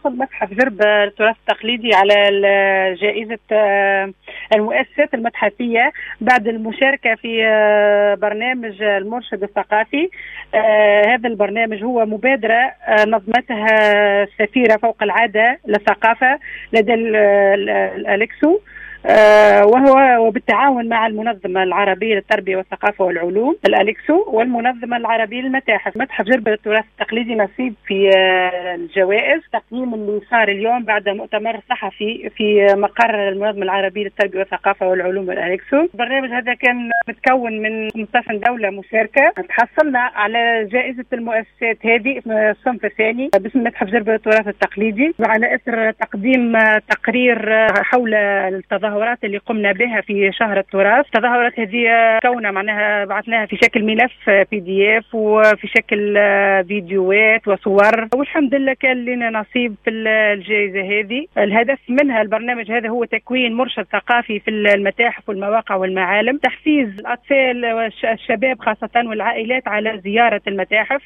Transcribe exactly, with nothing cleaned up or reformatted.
حصل متحف جربة للتراث التقليدي على جائزة المؤسسات المتحفية بعد المشاركة في برنامج المرشد الثقافي. هذا البرنامج هو مبادرة نظمتها السفيرة فوق العادة للثقافة لدى الأليكسو، وهو وبالتعاون مع المنظمة العربية للتربية والثقافة والعلوم الأليكسو والمنظمة العربية للمتاحف. متحف جربة للتراث التقليدي نصيب في الجوائز تقييم اللي صار اليوم بعد مؤتمر صحفي في مقر المنظمة العربية للتربية والثقافة والعلوم الأليكسو. البرنامج هذا كان متكون من خمسة عشر دولة مشاركة. تحصلنا على جائزة المؤسسات هذه في الصنف الثاني باسم متحف جربة للتراث التقليدي، وعلى إثر تقديم تقرير حول التظاهرات اللي قمنا بها في شهر التراث. التظاهرات هذه كونها معناها بعثناها في شكل ملف بي دي اف وفي شكل فيديوهات وصور، والحمد لله كان لنا نصيب في الجائزة هذه. الهدف منها البرنامج هذا هو تكوين مرشد ثقافي في المتاحف والمواقع والمعالم، تحفيز الأطفال والشباب خاصة والعائلات على زيارة المتاحف،